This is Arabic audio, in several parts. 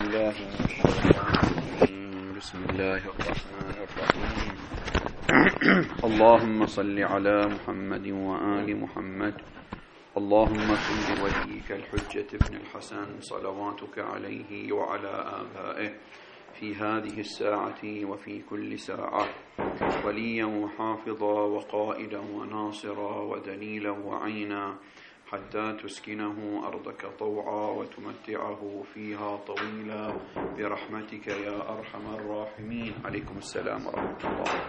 بالله من الشيطان الرجيم. بسم الله الرحمن الرحيم. اللهم صل على محمد وآل محمد. اللهم كن بوليك الحجة ابن الحسن صلواتك عليه وعلى آبائه في هذه الساعة وفي كل ساعة وليا وحافظا وقائدا وناصرا ودليلا وعينا حتى تسكنه أرضك طوعا وتمتعه فيها طويلا برحمتك يا أرحم الراحمين. عليكم السلام ورحمة الله.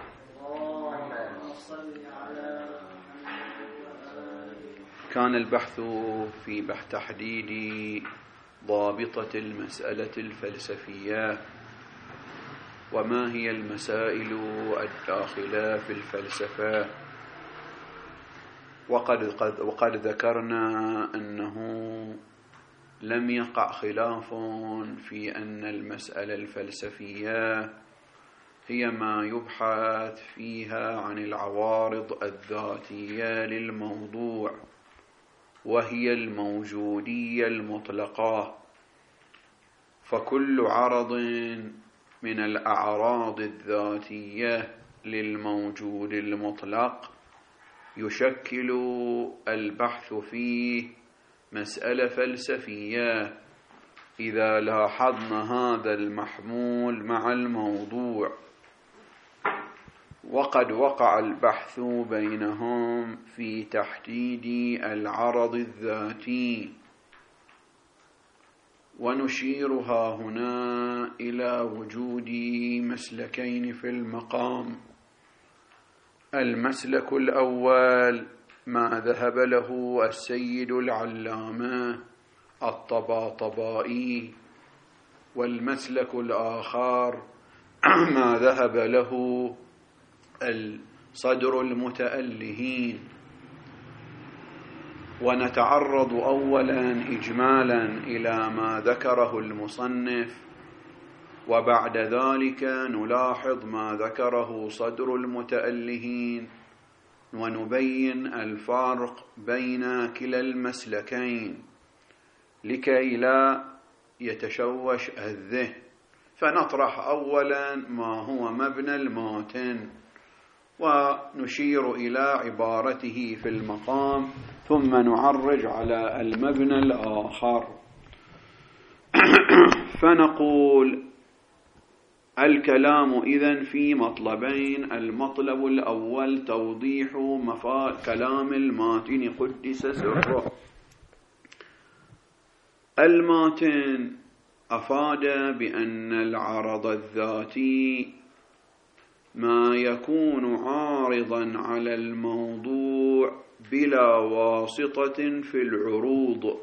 كان البحث في تحديد ضابطة المسألة الفلسفية، وما هي المسائل الداخلة في الفلسفة. وقد ذكرنا أنه لم يقع خلاف في أن المسألة الفلسفية هي ما يبحث فيها عن العوارض الذاتية للموضوع، وهي الموجودية المطلقة. فكل عرض من الأعراض الذاتية للموجود المطلق يشكل البحث فيه مسألة فلسفية إذا لاحظنا هذا المحمول مع الموضوع. وقد وقع البحث بينهم في تحديد العرض الذاتي، ونشيرها هنا إلى وجود مسلكين في المقام. المسلك الأول ما ذهب له السيد العلامة الطباطبائي، والمسلك الآخر ما ذهب له الصدر المتألهين. ونتعرض أولا إجمالا إلى ما ذكره المصنف، وبعد ذلك نلاحظ ما ذكره صدر المتألهين، ونبين الفرق بين كلا المسلكين لكي لا يتشوش الذهن. فنطرح أولا ما هو مبنى الماتن، ونشير إلى عبارته في المقام، ثم نعرج على المبنى الآخر. فنقول الكلام إذن في مطلبين. المطلب الأول توضيح كلام الماتن قدس سره. الماتن أفاد بأن العرض الذاتي ما يكون عارضا على الموضوع بلا واسطة في العروض.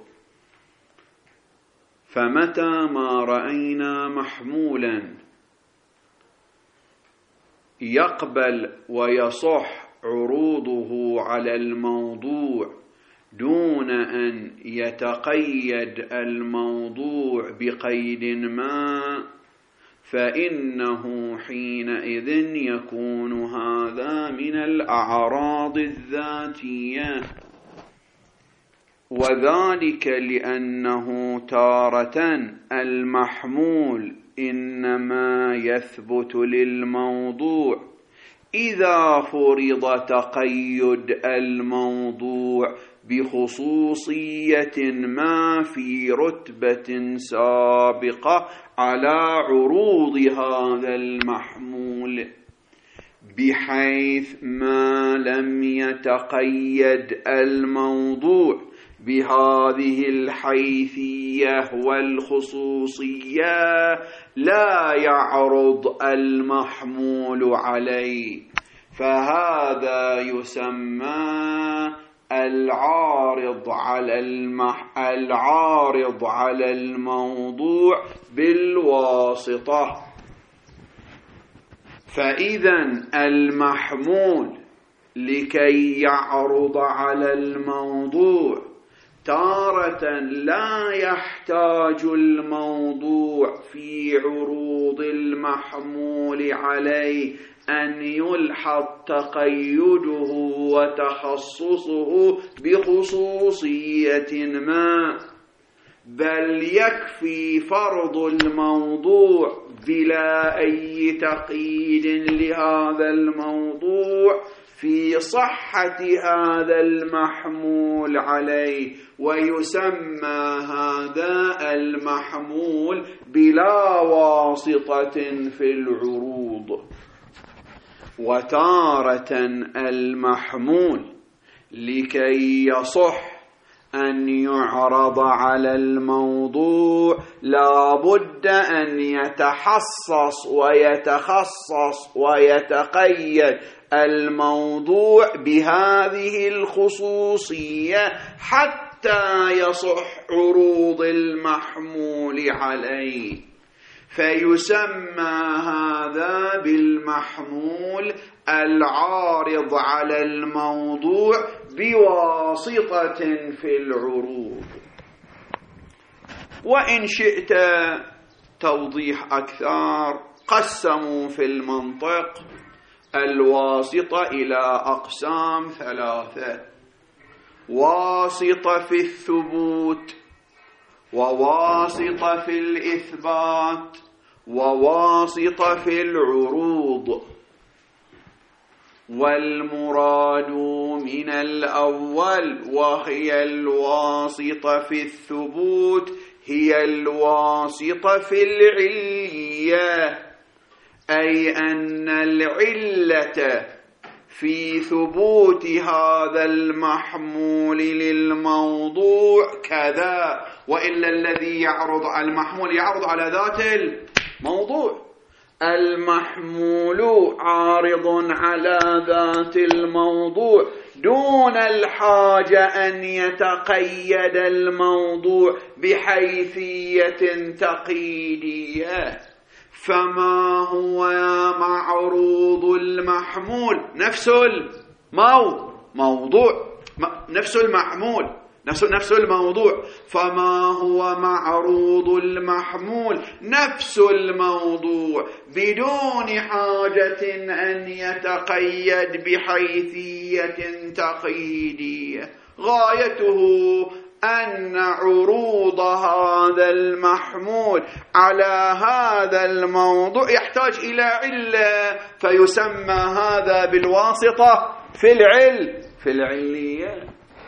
فمتى ما رأينا محمولا يقبل ويصح عروضه على الموضوع دون أن يتقيد الموضوع بقيد ما، فإنه حينئذ يكون هذا من الأعراض الذاتية. وذلك لأنه تارة المحمول إنما يثبت للموضوع إذا فرض تقيد الموضوع بخصوصية ما في رتبة سابقة على عروض هذا المحمول، بحيث ما لم يتقيد الموضوع بهذه الحيثية والخصوصية لا يعرض المحمول عليه. فهذا يسمى العارض على الموضوع بالواسطة. فإذا المحمول لكي يعرض على الموضوع تارة لا يحتاج الموضوع في عروض المحمول عليه أن يلحظ تقيده وتخصصه بخصوصية ما، بل يكفي فرض الموضوع بلا أي تقييد لهذا الموضوع في صحة هذا المحمول عليه، ويسمى هذا المحمول بلا واسطة في العروض. وتارة المحمول لكي يصح أن يعرض على الموضوع لا بد أن يتحصص ويتخصص ويتقيد الموضوع بهذه الخصوصية حتى يصح عروض المحمول عليه، فيسمى هذا بالمحمول العارض على الموضوع بواسطة في العروض. وإن شئت توضيح أكثر قسموا في المنطق الواسطة إلى أقسام ثلاثة: واسطة في الثبوت، وواسطة في الإثبات، وواسطة في العروض. والمراد من الأول وهي الواسطة في الثبوت هي الواسطة في العلية، أي أن العلة في ثبوت هذا المحمول للموضوع كذا، وإلا الذي يعرض على المحمول يعرض على ذات الموضوع. المحمول عارض على ذات الموضوع دون الحاجة أن يتقيد الموضوع بحيثية تقييدية. فما هو معروض المحمول؟ نفس الموضوع، نفس المحمول، نفس الموضوع. فما هو معروض المحمول؟ نفس الموضوع بدون حاجة أن يتقيد بحيثية تقييدية. غايته أن عروض هذا المحمول على هذا الموضوع يحتاج إلى علة، فيسمى هذا بالواسطة في العلية.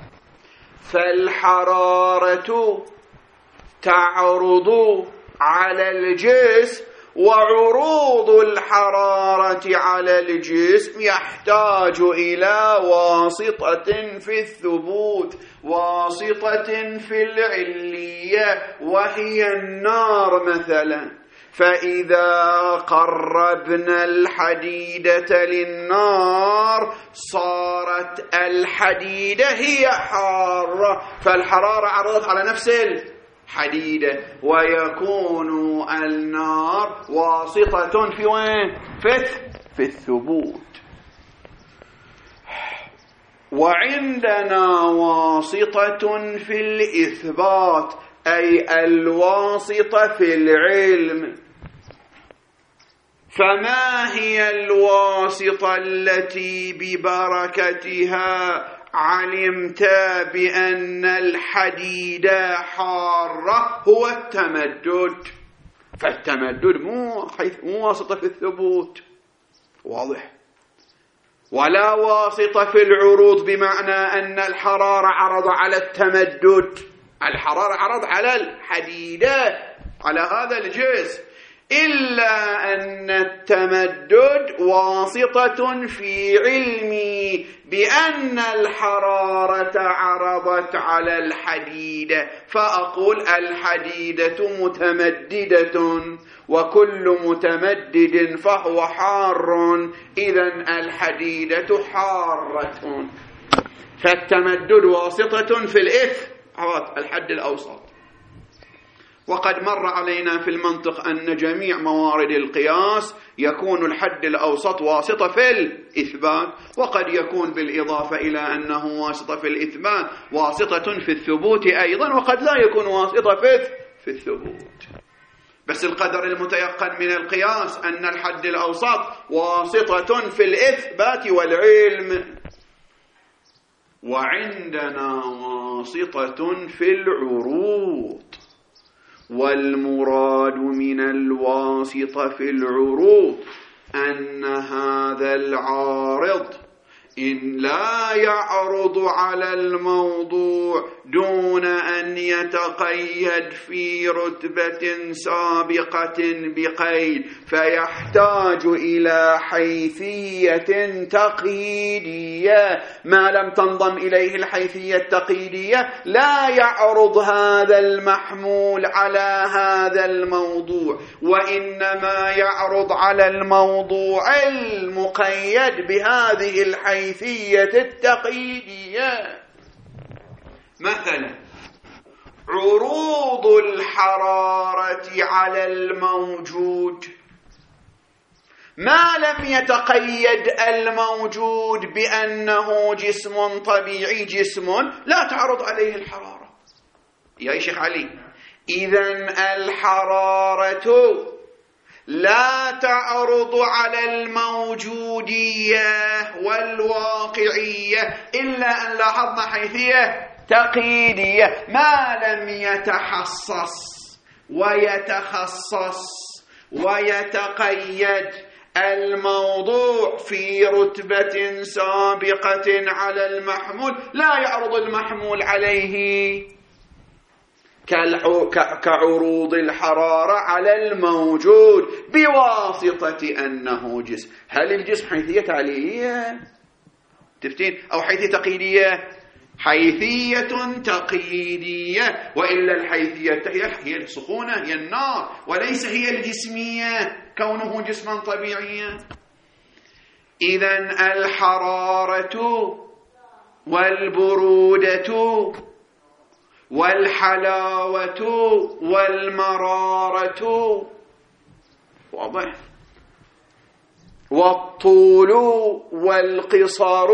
فالحرارة تعرض على الجسم، وعروض الحرارة على الجسم يحتاج إلى واسطة في الثبوت، واسطة في العلية، وهي النار مثلا. فإذا قربنا الحديدة للنار صارت الحديدة هي حارة، فالحرارة عرضت على نفس الحديدة، ويكون النار واسطة في وين؟ في الثبوت. وعندنا واسطة في الإثبات، أي الواسطة في العلم. فما هي الواسطة التي ببركتها علمت بأن الحديد حارة؟ هو التمدد. فالتمدد مو واسطة في الثبوت، واضح. ولا واسطة في العروض، بمعنى أن الحرارة عرض على التمدد، الحرارة عرض على الحديدة، على هذا الجسم، إلا أن التمدد واسطة في علمي بأن الحرارة عرضت على الحديدة، فأقول الحديدة متمددة، وكل متمدد فهو حار، إذن الحديدة حارة. فالتمدد واسطة في الحد الأوسط. وقد مر علينا في المنطق أن جميع موارد القياس يكون الحد الأوسط واسطة في الإثبات، وقد يكون بالإضافة إلى أنه واسطة في الإثبات واسطة في الثبوت أيضا، وقد لا يكون واسطة في الثبوت. بس القدر المتيقن من القياس أن الحد الأوسط واسطة في الإثبات والعلم. وعندنا واسطة في العروض. والمراد من الواسطة في العروض أن هذا العارض إن لا يعرض على الموضوع دون أن يتقيد في رتبة سابقة بقيد فيحتاج إلى حيثية تقييدية، ما لم تنضم إليه الحيثية التقييدية لا يعرض هذا المحمول على هذا الموضوع، وإنما يعرض على الموضوع المقيد بهذه الحيثية التقييدية. مثلا عروض الحرارة على الموجود ما لم يتقيد الموجود بأنه جسم طبيعي، جسم لا تعرض عليه الحرارة يا شيخ علي. إذن الحرارة لا تعرض على الموجودية والواقعية إلا أن لاحظنا حيثية تقييدية، ما لم يتحصص ويتخصص ويتقيد الموضوع في رتبة سابقة على المحمول لا يعرض المحمول عليه، كعروض الحرارة على الموجود بواسطة أنه جسم. هل الجسم حيثية تعليلية تفتين أو حيثية تقييدية؟ حيثية تقييدية، وإلا الحيثية هي السخونة، هي النار، وليس هي الجسمية كونه جسما طبيعيا. إذن الحرارة والبرودة والحلاوة والمرارة واضح، والطول والقصر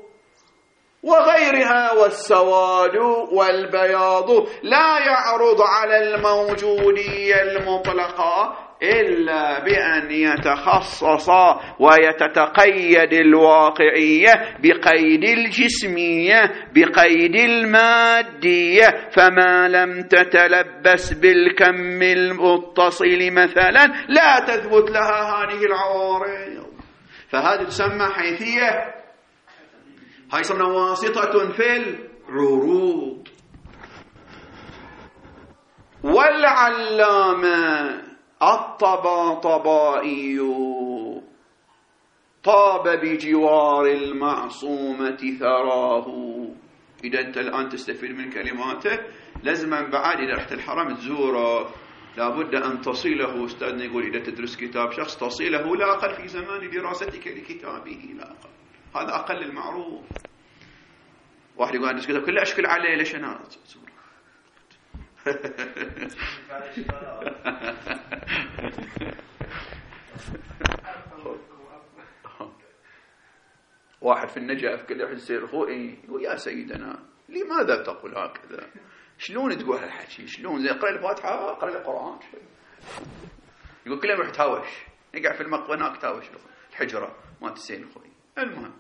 وغيرها والسواد والبياض لا يعرض على الموجودية المطلقة إلا بأن يتخصص ويتقيد الواقعية بقيد الجسمية بقيد المادية، فما لم تتلبس بالكم المتصل مثلا لا تثبت لها هذه العوارض، فهذه تسمى حيثية، هاي يسمى واسطة في العروض. والعلامة الطباطبائي طاب بجوار المعصومة ثراه. إذا أنت الآن تستفيد من كلماته لازم بعد إذا رحت الحرم تزوره لابد أن تصيله. أستاذنا يقول إذا تدرس كتاب شخص تصيله لا أقل في زمان دراستك لكتابه، لا أقل، هذا أقل المعروف. واحد يقول أدرس كتاب كله أشكل عليه ليش أنا أزوره واحد في النجف كل واحد يصير اخوي يقول يا سيدنا لماذا تقول هكذا؟ شلون تقول هالحكي؟ شلون زي اقرا الفاتحه اقرا القران؟ يقول كل يوم يروح تهاوش، يقع في المقبره هناك تهاوش الحجره ما تسين اخوي. المهم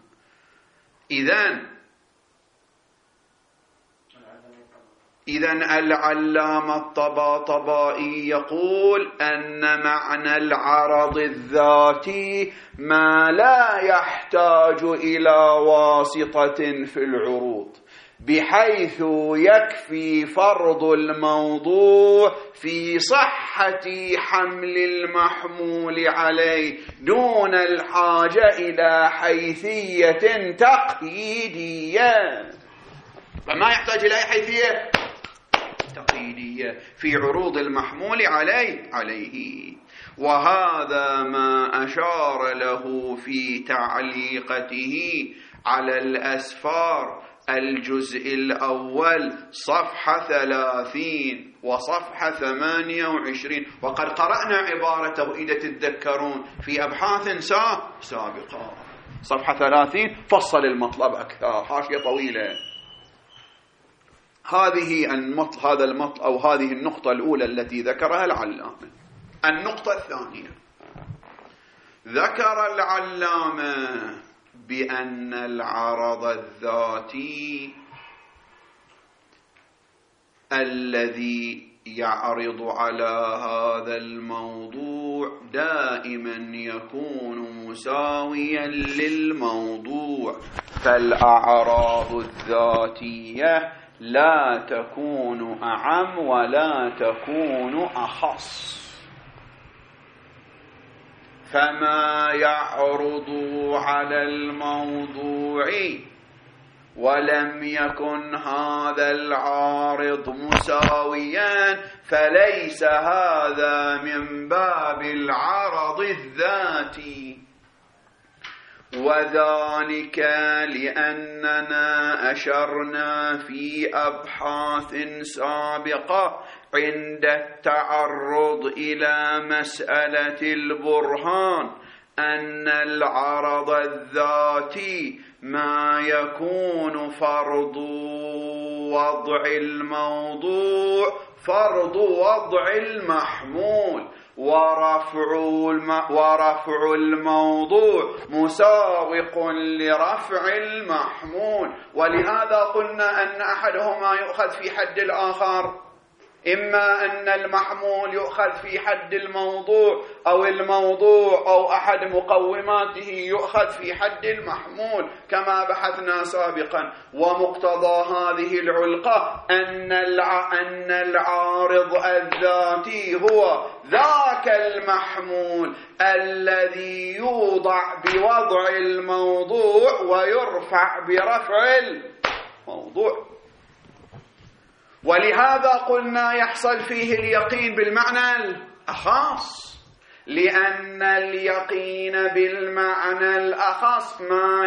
إذن العلامة الطباطبائي يقول أن معنى العرض الذاتي ما لا يحتاج إلى واسطة في العروض، بحيث يكفي فرض الموضوع في صحة حمل المحمول عليه دون الحاجة إلى حيثية تقييدية، فما يحتاج إلى حيثية تقييدية في عروض المحمول عليه. وهذا ما أشار له في تعليقته على الأسفار الجزء الأول صفحة 30 وصفحة 28، وقد قرأنا عبارته إذا تتذكرون في أبحاث سابقة. صفحة 30 فصل المطلب أكثر، حاشية طويلة. هذا المطلب أو هذه النقطة الأولى التي ذكرها العلامة. النقطة الثانية، ذكر العلامة بأن العرض الذاتي الذي يعرض على هذا الموضوع دائما يكون مساويا للموضوع، فالأعراض الذاتية لا تكون أعم ولا تكون أخص. فما يعرض على الموضوع ولم يكن هذا العارض مساويا فليس هذا من باب العرض الذاتي، وذلك لأننا أشرنا في أبحاث سابقة عند التعرض إلى مسألة البرهان أن العرض الذاتي ما يكون فرض وضع الموضوع فرض وضع المحمول، ورفع الموضوع مساوق لرفع المحمول. ولهذا قلنا أن أحدهما يؤخذ في حد الآخر، إما أن المحمول يؤخذ في حد الموضوع أو الموضوع أو أحد مقوماته يؤخذ في حد المحمول كما بحثنا سابقا. ومقتضى هذه العلقة أن العارض الذاتي هو ذاك المحمول الذي يوضع بوضع الموضوع ويرفع برفع الموضوع. ولهذا قلنا يحصل فيه اليقين بالمعنى الأخص، لأن اليقين بالمعنى الأخص ما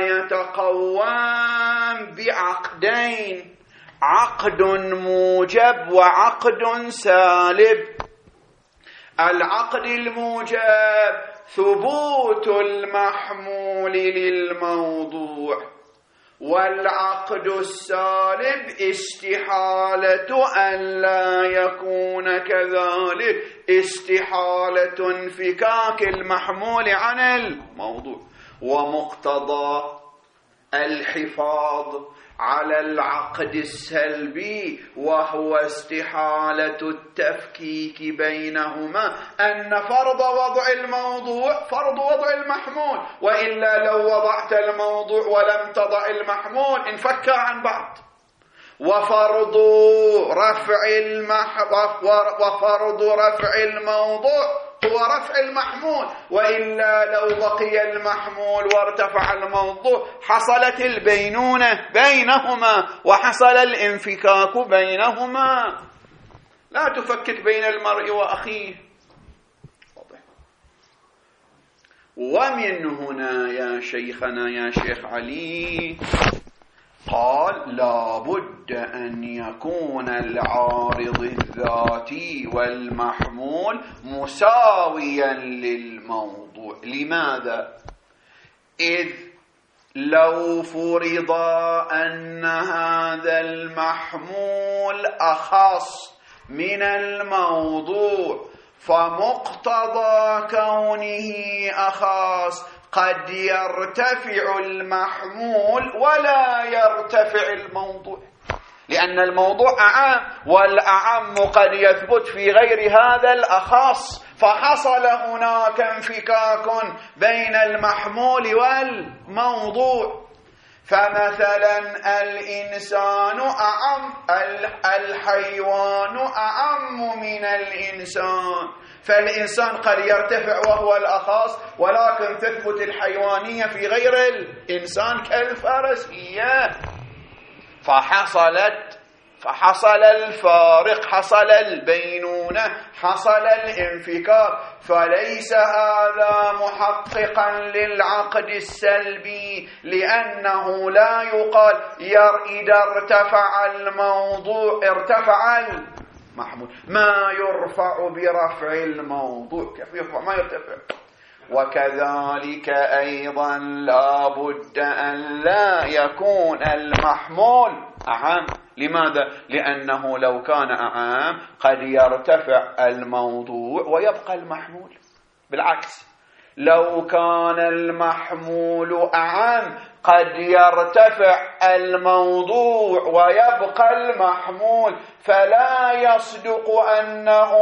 يتقوم بعقدين، عقد موجب وعقد سالب. العقد الموجب ثبوت المحمول للموضوع، والعقد السالب استحالة أن لا يكون كذلك، استحالة انفكاك المحمول عن الموضوع. ومقتضى الحفاظ على العقد السلبي وهو استحالة التفكيك بينهما أن فرض وضع الموضوع فرض وضع المحمول، وإلا لو وضعت الموضوع ولم تضع المحمول انفكا عن بعض. وفرض رفع الموضوع هو رفع المحمول، وإلا لو بقي المحمول وارتفع الموضوع حصلت البينونة بينهما وحصل الانفكاك بينهما. لا تفكك بين المرء وأخيه. ومن هنا يا شيخنا يا شيخ علي قال لا بد أن يكون العارض الذاتي والمحمول مساويا للموضوع. لماذا؟ إذ لو فرض أن هذا المحمول أخص من الموضوع فمقتضى كونه أخص قد يرتفع المحمول ولا يرتفع الموضوع، لأن الموضوع أعم والأعم قد يثبت في غير هذا الأخص، فحصل هناك انفكاك بين المحمول والموضوع. فمثلا الإنسان أعم، الحيوان أعم من الإنسان، فالإنسان قد يرتفع وهو الأخص ولكن تثبت الحيوانية في غير الإنسان كالفرسية، فحصل الفارق، حصل البينونة، حصل الانفكاك. فليس هذا محققا للعقد السلبي، لأنه لا يقال إذا ارتفع الموضوع ارتفع المحمول، ما يرفع برفع الموضوع. كيف يرفع؟ ما يرتفع. وكذلك أيضا لا بد أن لا يكون المحمول أعم. لماذا؟ لأنه لو كان أعم قد يرتفع الموضوع ويبقى المحمول. بالعكس، لو كان المحمول أعم قد يرتفع الموضوع ويبقى المحمول، فلا يصدق أنه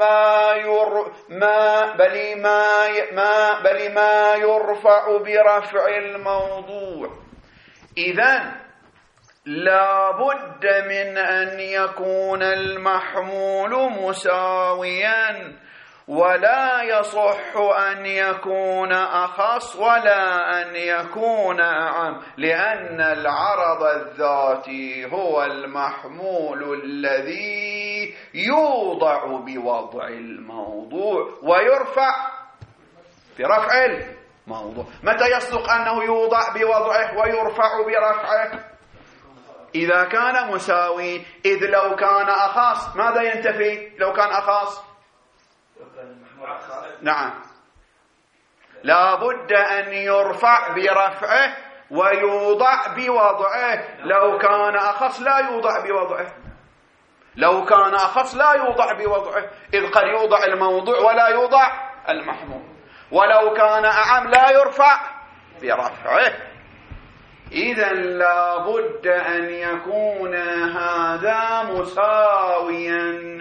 بل ما يرفع برفع الموضوع. إذن لا بد من أن يكون المحمول مساويا، ولا يصح أن يكون أخص ولا أن يكون أعم، لأن العرض الذاتي هو المحمول الذي يوضع بوضع الموضوع ويرفع برفع الموضوع. متى يصدق أنه يوضع بوضعه ويرفع برفعه؟ إذا كان مساوي. إذ لو كان أخص ماذا ينتفي؟ لو كان أخص نعم لا بد أن يرفع برفعه ويوضع بوضعه. لو كان أخص لا يوضع بوضعه، لو كان أخص لا يوضع بوضعه، إذ قد يوضع الموضوع ولا يوضع المحمول. ولو كان أعم لا يرفع برفعه. إذن لا بد أن يكون هذا مساويا.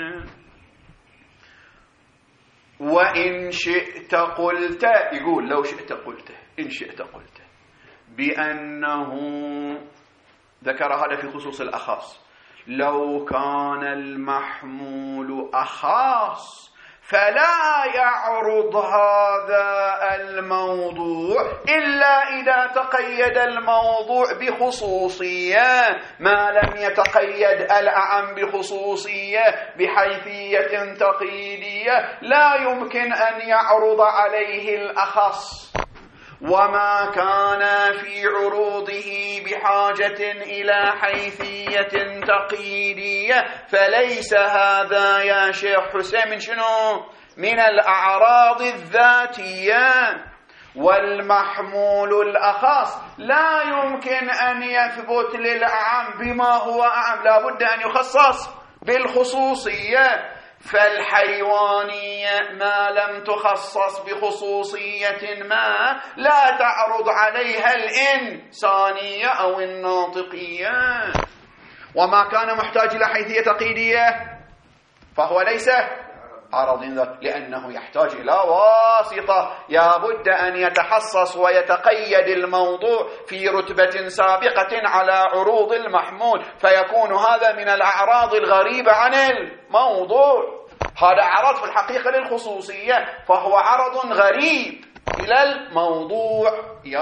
وإن شئت قلت، يقول لو شئت قلت، إن شئت قلت بأنه ذكر هذا في خصوص الأخص، لو كان المحمول أخص فلا يعرض هذا الموضوع إلا إذا تقيد الموضوع بخصوصية، ما لم يتقيد الأعم بخصوصية بحيثية تقييدية لا يمكن أن يعرض عليه الأخص. وما كان في عروضه بحاجة إلى حيثية تقييدية فليس هذا يا شيخ حسين من شنو؟ من الأعراض الذاتية. والمحمول الأخص لا يمكن أن يثبت للأعم بما هو أعم، لا بد أن يخصص بالخصوصية. فالحيوانية ما لم تخصص بخصوصية ما لا تعرض عليها الإنسانية أو الناطقية. وما كان محتاج إلى حيثية تقييدية فهو ليس عرض ذات، لأنه يحتاج إلى واسطة، يا بد أن يتحصص ويتقيد الموضوع في رتبة سابقة على عروض المحمول، فيكون هذا من الأعراض الغريبة عن الموضوع. هذا عرض في الحقيقة للخصوصية، فهو عرض غريب إلى الموضوع.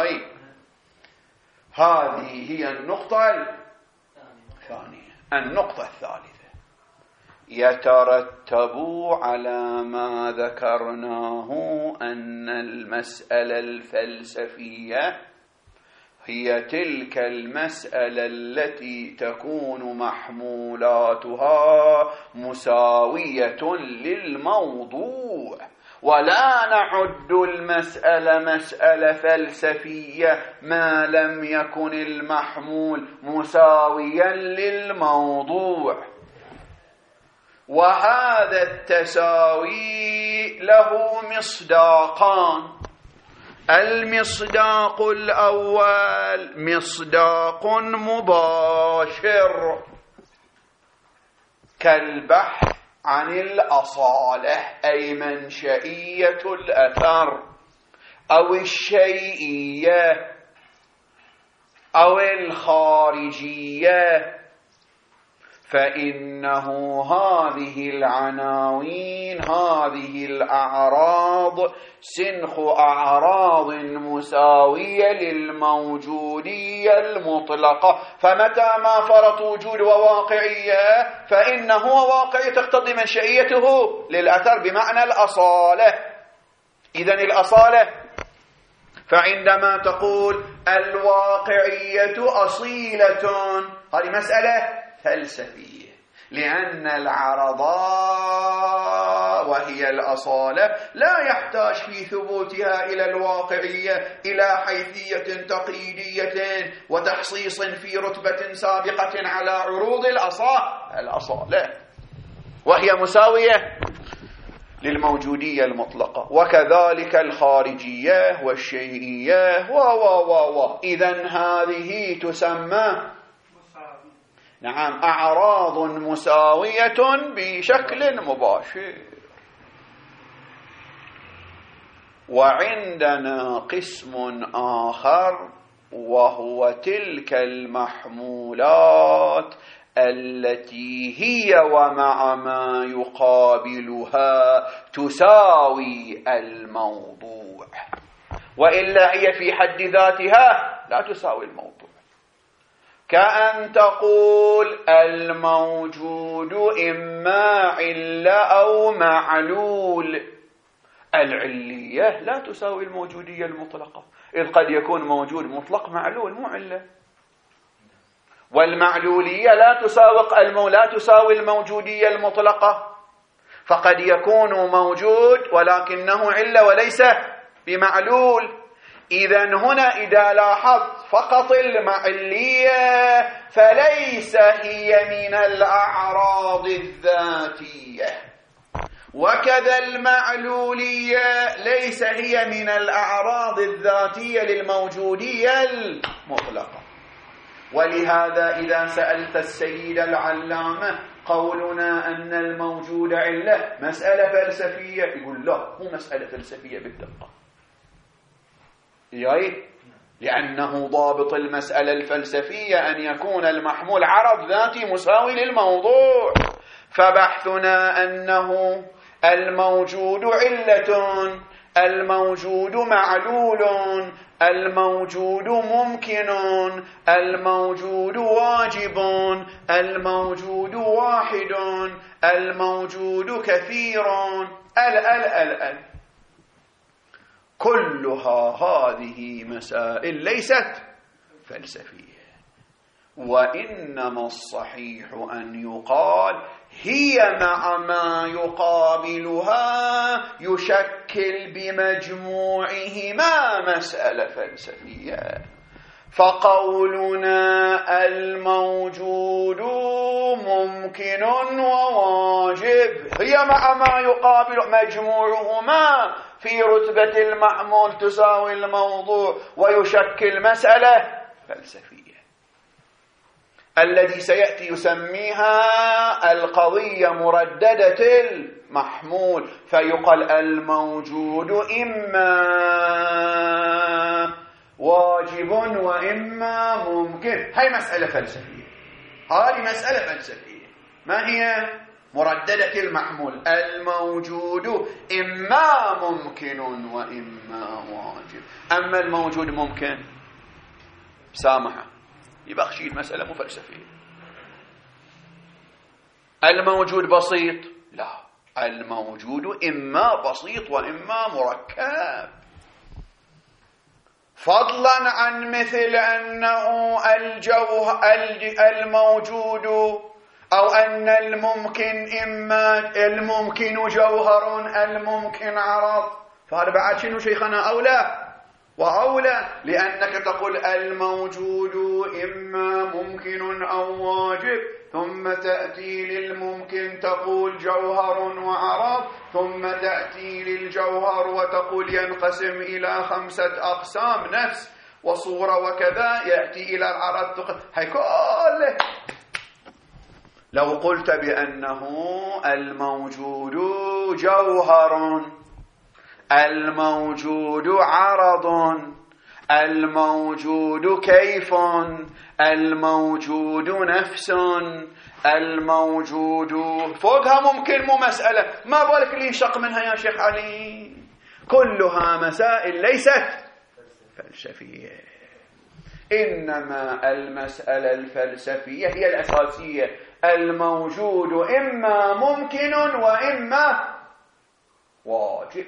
هذه هي النقطة الثانية. النقطة الثالثة، يترتب على ما ذكرناه أن المسألة الفلسفية هي تلك المسألة التي تكون محمولاتها مساوية للموضوع، ولا نعد المسألة مسألة فلسفية ما لم يكن المحمول مساويا للموضوع. وهذا التساوي له مصداقان. المصداق الأول مصداق مباشر كالبحث عن الأصالة، أي منشئية الأثر أو الشيئية أو الخارجية، فإنه هذه العناوين هذه الأعراض سنخ أعراض مساوية للموجودية المطلقة. فمتى ما فرط وجود وواقعية فإنه واقعية تقتضي منشئيته للأثر بمعنى الأصالة. إذن الأصالة، فعندما تقول الواقعية أصيلة هذه مسألة فلسفية، لأن العرضاء وهي الأصالة لا يحتاج في ثبوتها إلى الواقعية إلى حيثية تقييدية وتخصيص في رتبة سابقة على عروض الأصالة، وهي مساوية للموجودية المطلقة، وكذلك الخارجية والشيئية إذن هذه تسمى نعم أعراض مساوية بشكل مباشر. وعندنا قسم آخر وهو تلك المحمولات التي هي ومع ما يقابلها تساوي الموضوع، وإلا هي في حد ذاتها لا تساوي الموضوع. كأن تقول الموجود إما علة أو معلول. العلية لا تساوي الموجودية المطلقة، إذ قد يكون موجود مطلق معلول مو علة. والمعلولية لا تساوي الموجودية المطلقة، فقد يكون موجود ولكنه علة وليس بمعلول. إذن هنا إذا لاحظت فقط المعلية فليس هي من الأعراض الذاتية، وكذا المعلولية ليس هي من الأعراض الذاتية للموجودية المطلقة. ولهذا إذا سألت السيد العلامة قولنا أن الموجود علة مسألة فلسفية، يقول لا، مو مسألة فلسفية بالدقة، لأنه ضابط المسألة الفلسفية أن يكون المحمول عرض ذاتي مساوي للموضوع. فبحثنا أنه الموجود علة، الموجود معلول، الموجود ممكن، الموجود واجب، الموجود واحد، الموجود كثير، كلها هذه مسائل ليست فلسفية، وإنما الصحيح أن يقال هي مع ما يقابلها يشكل بمجموعهما مسألة فلسفية. فقولنا الموجود ممكن وواجب هي مع ما يقابل مجموعهما في رتبة المحمول تساوي الموضوع ويشكل مسألة فلسفية. الذي سيأتي يسميها القضية مرددة المحمول، فيقال الموجود إما واجب وإما ممكن. هاي مسألة فلسفية، هذه مسألة فلسفية. ما هي؟ مرددة المحمول، الموجود إما ممكن وإما واجب. أما الموجود ممكن سامحة يبقى خشيت مسألة مو فلسفية. الموجود بسيط، لا، الموجود إما بسيط وإما مركب، فضلا عن مثل أنه الموجود أو أن الممكن إما الممكن جوهر الممكن عرض. فهذا بعد شنو شيخنا أولى وأولى، لأنك تقول الموجود إما ممكن أو واجب، ثم تأتي للممكن تقول جوهر وعرض، ثم تأتي للجوهر وتقول ينقسم إلى 5 أقسام، نفس وصورة وكذا، يأتي إلى العرض هاي كله. لو قلت بأنه الموجود جوهر، الموجود عرض، الموجود كيف، الموجود نفس، الموجود فوقها ممكن، مو مسألة، ما بالك لي شق منها يا شيخ علي. كلها مسائل ليست فلسفية، إنما المسألة الفلسفية هي الأساسية. الموجود إما ممكن وإما واجب.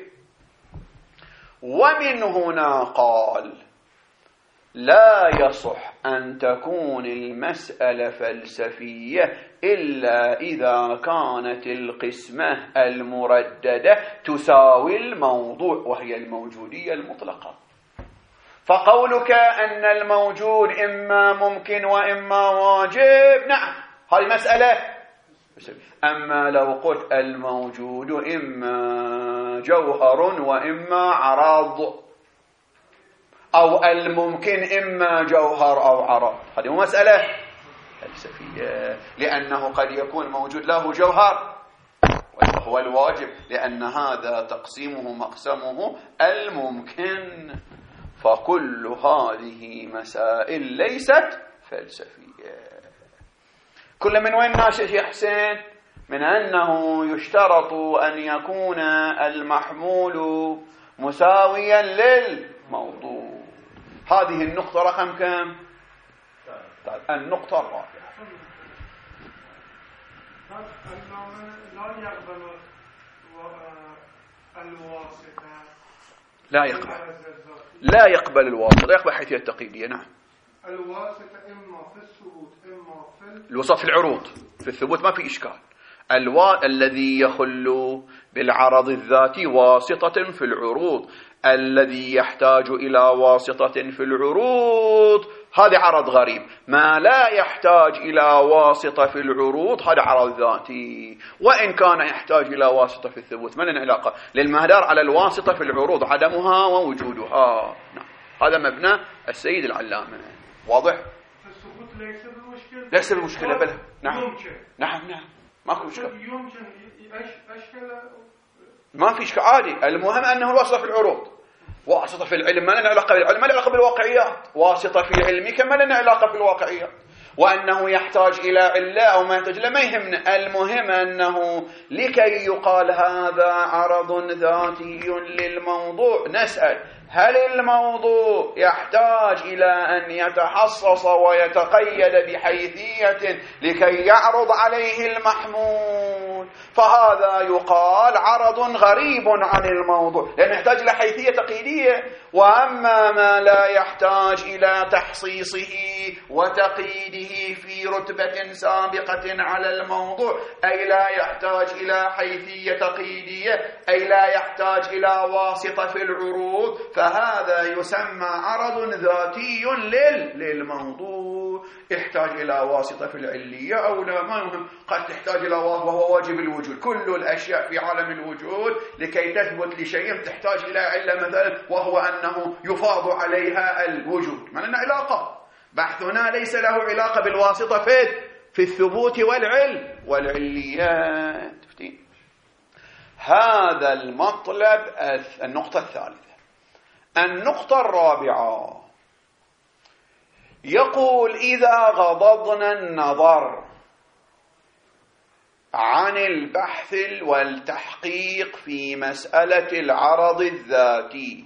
ومن هنا قال لا يصح أن تكون المسألة فلسفية إلا إذا كانت القسمة المرددة تساوي الموضوع، وهي الموجودية المطلقة. فقولك أن الموجود إما ممكن وإما واجب، نعم، هذه مسألة أما لو قلت الموجود إما جوهر وإما عرض، أو الممكن إما جوهر أو عرض، هذه مسألة فلسفية، لأنه قد يكون موجود له جوهر وهو الواجب، لأن هذا تقسيمه مقسمه الممكن. فكل هذه مسائل ليست فلسفية. كل من وين ناشئ يا حسين؟ من أنه يشترط أن يكون المحمول مساويا للموضوع. هذه النقطة رقم كم؟ النقطة الرابعة. لا يقبل الواسطة، يقبل حيثية التقييدية. نعم، الواسطة إما في الثبوت إما في الوسط في العروض. في الثبوت ما في إشكال. الذي يخل بالعرض الذاتي واسطة في العروض، الذي يحتاج إلى واسطة في العروض هذا عرض غريب. ما لا يحتاج إلى واسطة في العروض هذا عرض ذاتي، وإن كان يحتاج إلى واسطة في الثبوت ما لنا علاقة، للمهدار على الواسطة في العروض عدمها ووجودها. نعم. هذا مبنى السيد العلامة. واضح؟ الثبوت ليس بالمشكلة. ليس بالمشكلة بل نعم. يمكن. نعم ماكو مشكلة. يمكن أشكال ما في إشكال عادي. المهم أنه الواسطة في العروض. واسطة في العلم ما لنا علاقة بالعلم، ما لنا علاقة بالواقعيات. واسطة في علمك ما لنا علاقة بالواقعيات. وأنه يحتاج إلى علة أو ما يحتاج لا ما يهمنا. المهم أنه لكي يقال هذا عرض ذاتي للموضوع نسأل هل الموضوع يحتاج إلى أن يتحصص ويتقيد بحيثية لكي يعرض عليه المحمول؟ فهذا يقال عرض غريب عن الموضوع لأنه يحتاج إلى حيثية تقييدية. وأما ما لا يحتاج إلى تحصيصه وتقييده في رتبة سابقة على الموضوع، أي لا يحتاج إلى حيثية تقييدية، أي لا يحتاج إلى واسطة في العروض، فهذا يسمى عرض ذاتي للموضوع. يحتاج إلى واسطة في العلية أو لا ما يهم، قد تحتاج إلى وهو واجب الوجود. كل الأشياء في عالم الوجود لكي تثبت لشيء تحتاج إلى علة مثلا، وهو أنه يفاض عليها الوجود. ما لنا علاقة. بحثنا ليس له علاقة بالواسطة في الثبوت والعلم والعليات. هذا المطلب. النقطة الثالثة. النقطة الرابعة يقول إذا غضضنا النظر عن البحث والتحقيق في مسألة العرض الذاتي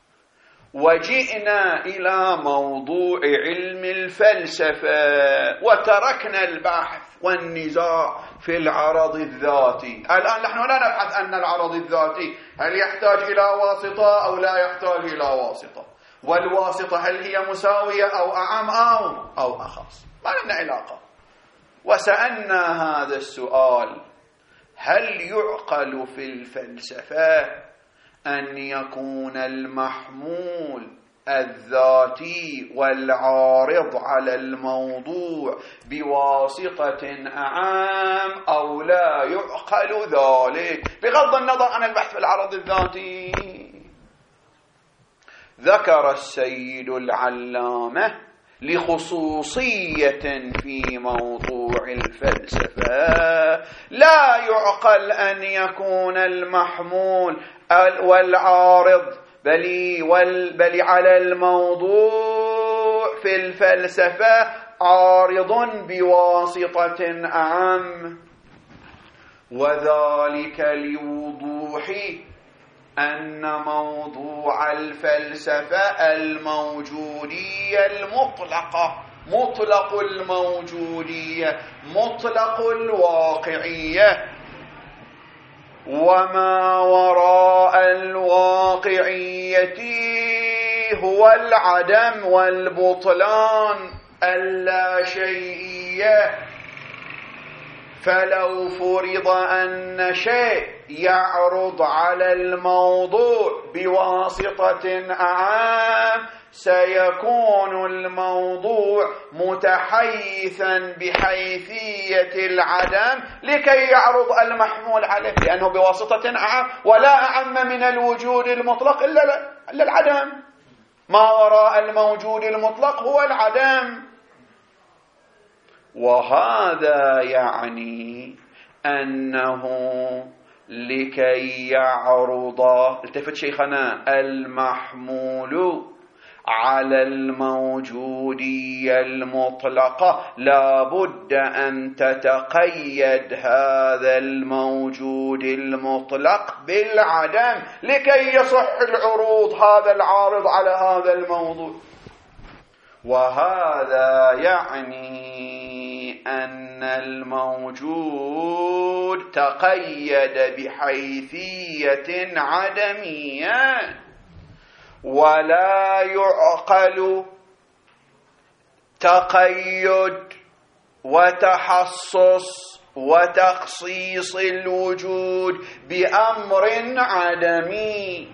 وجئنا إلى موضوع علم الفلسفة وتركنا البحث والنزاع في العرض الذاتي، الآن نحن لا نبحث أن العرض الذاتي هل يحتاج إلى واسطة أو لا يحتاج إلى واسطة، والواسطة هل هي مساوية أو أعم أو أخص، ما لنا علاقة. وسألنا هذا السؤال: هل يعقل في الفلسفة أن يكون المحمول الذاتي والعارض على الموضوع بواسطة أعام أو لا يعقل ذلك، بغض النظر عن البحث في العرض الذاتي؟ ذكر السيد العلامة لخصوصية في موضوع الفلسفة لا يعقل أن يكون المحمول والعارض بل على الموضوع في الفلسفة عارض بواسطة أعم، وذلك لوضوح أن موضوع الفلسفة الموجودية المطلقة، مطلق الموجودية، مطلق الواقعية، وما وراء الواقعية هو العدم والبطلان اللاشيئية. فلو فرض أن شيء يعرض على الموضوع بواسطة أعم سيكون الموضوع متحيثا بحيثية العدم لكي يعرض المحمول عليه، لأنه بواسطة أعم، ولا أعم من الوجود المطلق إلا العدم. ما وراء الموجود المطلق هو العدم. وهذا يعني أنه لكي يعرض، التفت شيخنا، المحمول على الموجودية المطلقة لا بد أن تتقيد هذا الموجود المطلق بالعدم لكي يصح العروض هذا العارض على هذا الموضوع. وهذا يعني أن الموجود تقيد بحيثية عدمية، ولا يعقل تقيد وتحصص وتخصيص الوجود بأمر عدمي،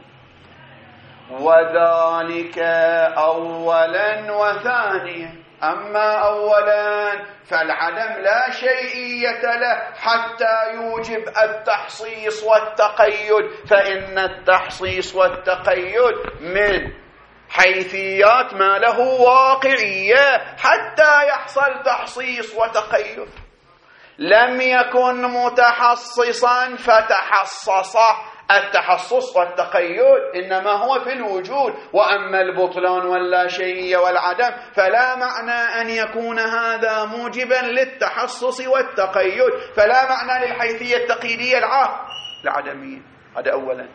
وذلك أولا وثانيا. أما أولا فالعدم لا شيئية له حتى يوجب التحصيص والتقيد، فإن التحصيص والتقيد من حيثيات ما له واقعية حتى يحصل تحصيص وتقيد. لم يكن متحصصا فتحصصه، التحصص والتقيد إنما هو في الوجود، وأما البطلان واللاشيئية والعدم فلا معنى أن يكون هذا موجبا للتحصص والتقيد، فلا معنى للحيثية التقييدية العدمية. هذا أولا.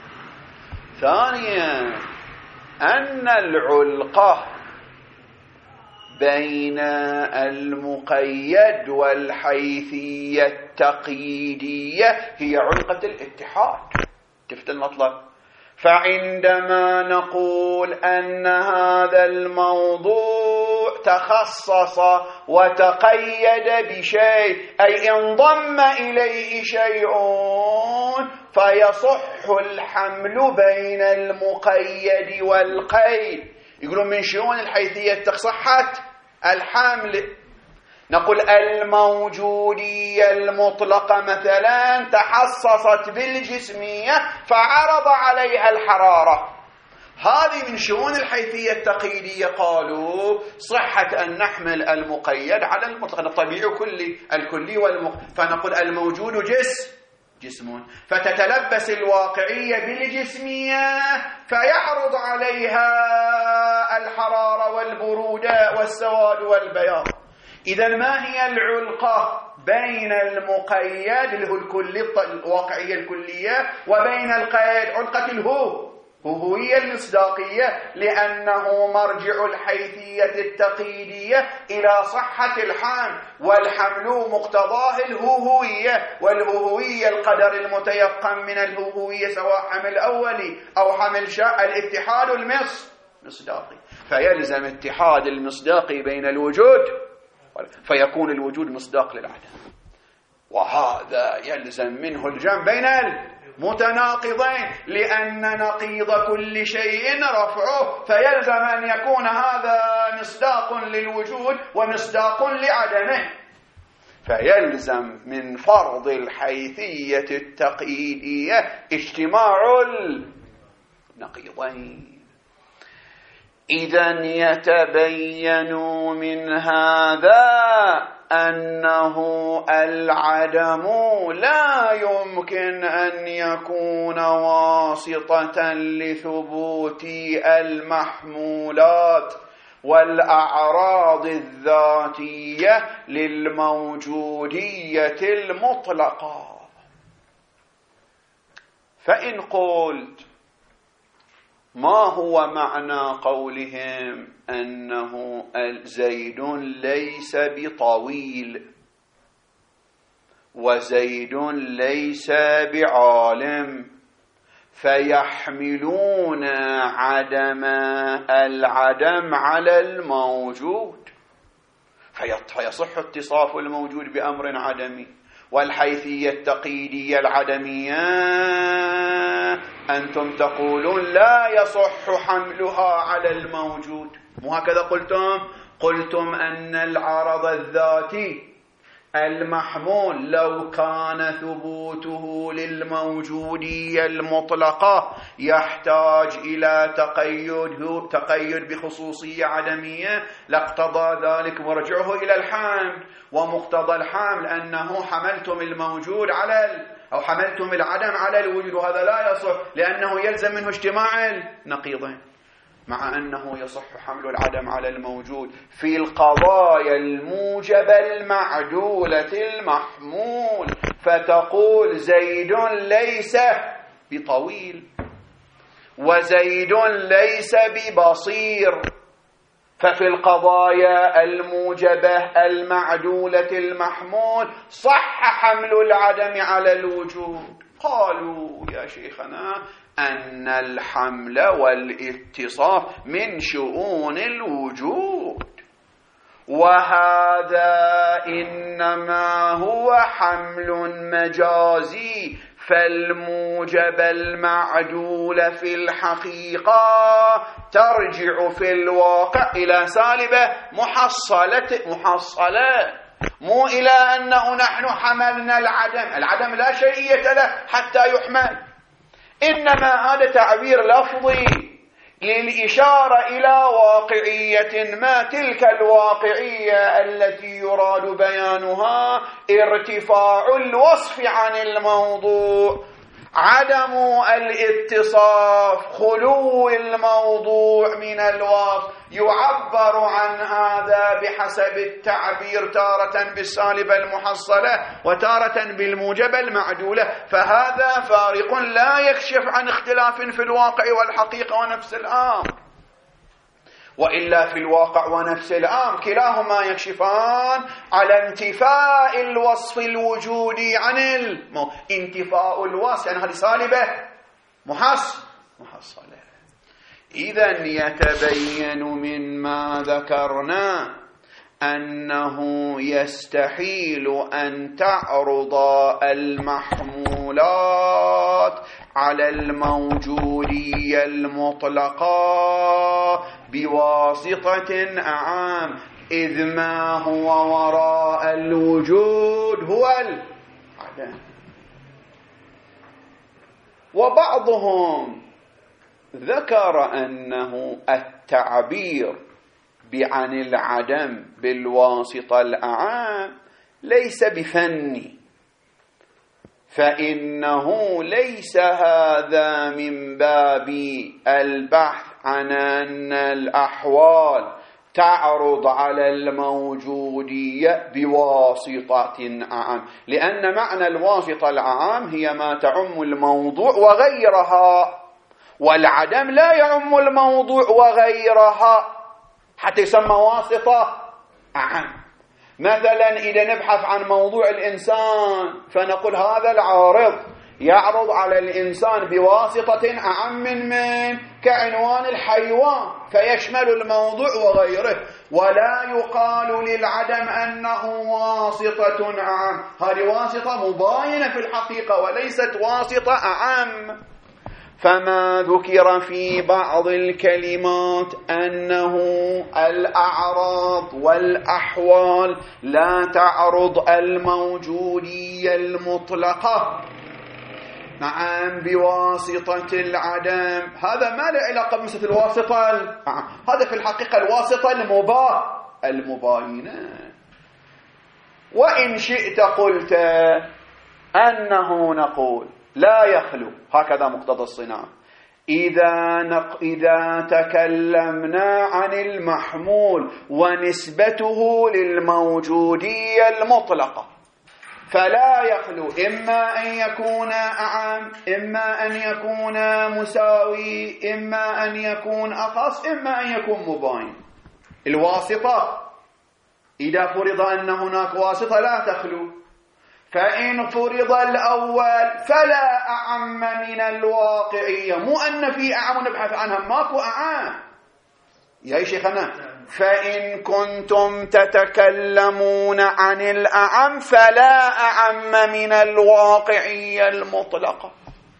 ثانيا أن العلقة بين المقيد والحيثية التقييدية هي علقة الاتحاد. شفت المطلب؟ فعندما نقول أن هذا الموضوع تخصص وتقيد بشيء، أي انضم إليه شيء، فيصح الحمل بين المقيد والقيد. يقولون من شؤون الحيثية صحة الحمل. نقول الموجودية المطلقة مثلا تحصصت بالجسمية فعرض عليها الحرارة، هذه من شؤون الحيثية التقييدية. قالوا صحة أن نحمل المقيد على المطلق، الطبيعي الكلي فنقول الموجود جسم، فتتلبس الواقعية بالجسمية فيعرض عليها الحرارة والبرودة والسواد والبياض. إذا ما هي العلقة بين المقيد اللي هو الواقعية الكلية وبين القيد؟ علقة الهوية المصداقية، لأنه مرجع الحيثية التقييدية إلى صحة الحمل، والحمل مقتضاه الهوية، والهوية القدر المتيقن من الهوية سواء حمل أولي أو حمل الاتحاد المصداقي، فيلزم اتحاد المصداقي بين الوجود فيكون الوجود مصداق للعدم. وهذا يلزم منه الجمع بين المتناقضين، لأن نقيض كل شيء رفعه، فيلزم أن يكون هذا مصداق للوجود ومصداق لعدمه، فيلزم من فرض الحيثية التقييدية اجتماع النقيضين. إذن يتبين من هذا أنه العدم لا يمكن أن يكون واسطة لثبوت المحمولات والأعراض الذاتية للموجودية المطلقة. فإن قلت ما هو معنى قولهم أنه زيد ليس بطويل وزيد ليس بعالم، فيحملون عدم العدم على الموجود، فيصح اتصاف الموجود بأمر عدمي، والحيثية التقييدية العدمية أنتم تقولون لا يصح حملها على الموجود. مو هكذا قلتم أن العرض الذاتي المحمول لو كان ثبوته للموجودية المطلقة يحتاج إلى تقيد بخصوصية عدمية لاقتضى ذلك مرجعه إلى الحمل، ومقتضى الحمل أنه حملتم الموجود أو حملتم العدم على الوجود، وهذا لا يصح لأنه يلزم منه اجتماع النقيضين، مع أنه يصح حمل العدم على الموجود في القضايا الموجبة المعدولة المحمول. فتقول زيد ليس بطويل وزيد ليس ببصير، ففي القضايا الموجبة المعدولة المحمول صح حمل العدم على الوجود. قالوا يا شيخنا أن الحمل والاتصاف من شؤون الوجود، وهذا إنما هو حمل مجازي، فالموجب المعدول في الحقيقة ترجع في الواقع إلى سالبة محصلة، مو إلى أنه نحن حملنا العدم لا شيئية له حتى يحمل، إنما هذا تعبير لفظي للإشارة إلى واقعية ما. تلك الواقعية التي يراد بيانها ارتفاع الوصف عن الموضوع، عدم الاتصاف، خلو الموضوع من الوصف. يعبر عن هذا بحسب التعبير تارة بالسالبة المحصلة وتارة بالموجبة المعدولة، فهذا فارق لا يكشف عن اختلاف في الواقع والحقيقة ونفس الأمر، وإلا في الواقع ونفس الأمر كلاهما يكشفان على انتفاء الوصف الوجودي عن انتفاء الوصف، يعني هذه سالبة محصلة. إذن يتبين مما ذكرنا أنه يستحيل أن تعرض المحمولات على الموجودية المطلقة بواسطة أعام، إذ ما هو وراء الوجود هو العدم. وبعضهم ذكر أنه التعبير عن العدم بالواسطة الأعام ليس بفني، فإنه ليس هذا من باب البحث عن أن الأحوال تعرض على الموجودية بواسطة أعام، لأن معنى الواسطة الأعام هي ما تعم الموضوع وغيرها، والعدم لا يعم الموضوع وغيرها حتى يسمى واسطة أعم. مثلا إذا نبحث عن موضوع الإنسان فنقول هذا العارض يعرض على الإنسان بواسطة أعم من كعنوان الحيوان، فيشمل الموضوع وغيره، ولا يقال للعدم أنه واسطة أعم. هذه واسطة مباينة في الحقيقة وليست واسطة أعم. فما ذكر في بعض الكلمات أنه الأعراض والأحوال لا تعرض الموجودية المطلقة نعم بواسطة العدم، هذا ما له علاقة بمسألة الواسطة، هذا في الحقيقة الواسطة المباينة. وإن شئت قلت أنه نقول لا يخلو، هكذا مقتضى الصناعة، إذا تكلمنا عن المحمول ونسبته للموجودية المطلقة فلا يخلو إما أن يكون أعم، إما أن يكون مساوي، إما أن يكون أخص، إما أن يكون مباين. الواسطة إذا فرض أن هناك واسطة لا تخلو، فإن فرض الأول فلا أعم من الواقعية، مو أن في أعم نبحث عنها، ماكو أعم، يا شيخنا فإن كنتم تتكلمون عن الأعم فلا أعم من الواقعية المطلقة،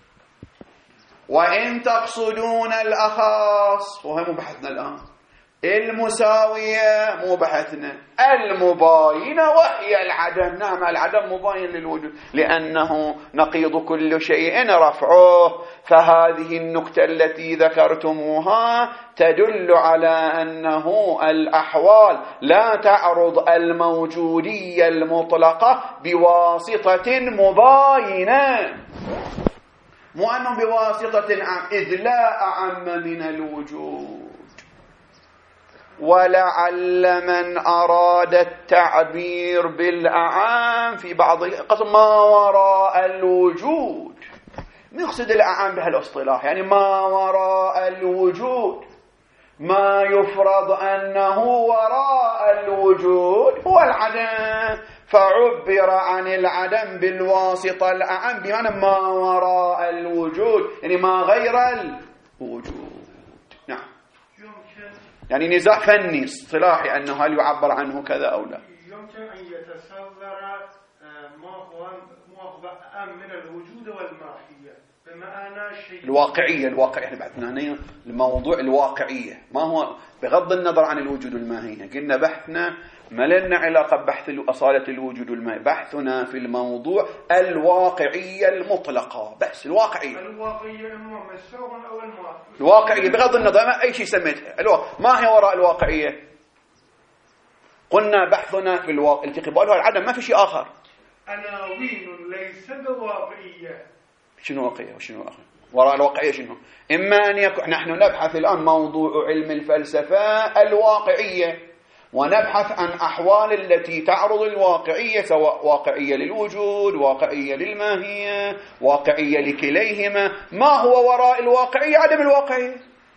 وإن تقصدون الأخص، وهي مو بحثنا الآن، المساوية مو بحثنا، المباينة وهي العدم. نعم العدم مباين للوجود لأنه نقيض كل شيء رفعه. فهذه النكتة التي ذكرتموها تدل على أنه الأحوال لا تعرض الموجودية المطلقة بواسطة مباينة، مو أنه بواسطة أعم، إذ لا أعم من الوجود. ولعل من أراد التعبير بالأعام في بعض القسم ما وراء الوجود، نقصد الأعام بهالاصطلاح، يعني ما وراء الوجود، ما يفرض أنه وراء الوجود هو العدم، فعبر عن العدم بالواسطة الأعم بمعنى ما وراء الوجود، يعني ما غير الوجود. نعم، يعني نزاع فني اصطلاحي أنه هل يعبر عنه كذا أو لا. يمكن أن يتصور ما هو أعم من الوجود والماهية بمعنى شيء الواقعية احنا بحثنا هنا الموضوع الواقعية، ما هو بغض النظر عن الوجود والماهية. قلنا بحثنا ما لنا علاقة ببحث أصالة الوجود والماهية، بحثنا في الموضوع الواقعية المطلقة، بس الواقعية إما مساوٍ أو الماهية، الواقعية بغض النظر ما أي شيء سميتها ما هي وراء الواقعية. قلنا بحثنا في الواقع التي قبالها العدم، ما في شيء آخر. عناوين ليس بواقعية. شنو واقعية وشنو آخر؟ وراء الواقعية شنو؟ إما أن يكون نحن نبحث الآن موضوع علم الفلسفة الواقعية، ونبحث عن أحوال التي تعرض الواقعية، سواء واقعية للوجود، واقعية للماهية، واقعية لكليهما. ما هو وراء الواقعية؟ عدم الواقعية.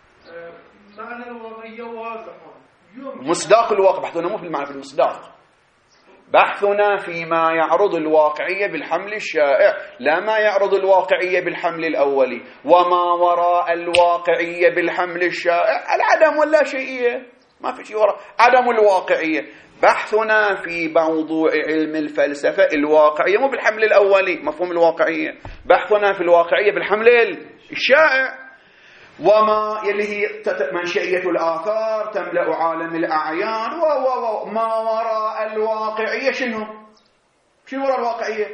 معنى الواقعية واضح، مصداق الواقع. بحثنا مو في المعنى، في المصداق. بحثنا فيما يعرض الواقعية بالحمل الشائع، لا ما يعرض الواقعية بالحمل الأولي. وما وراء الواقعية بالحمل الشائع العدم ولا شيئية، ما في شيء وراء عدم الواقعية. بحثنا في موضوع علم الفلسفة الواقعية مو بالحمل الأولي، مفهوم الواقعية، بحثنا في الواقعية بالحمل الشائع، وما يلي منشئية الآثار تملأ عالم الأعيان ما وراء الواقعية. شنو وراء الواقعية؟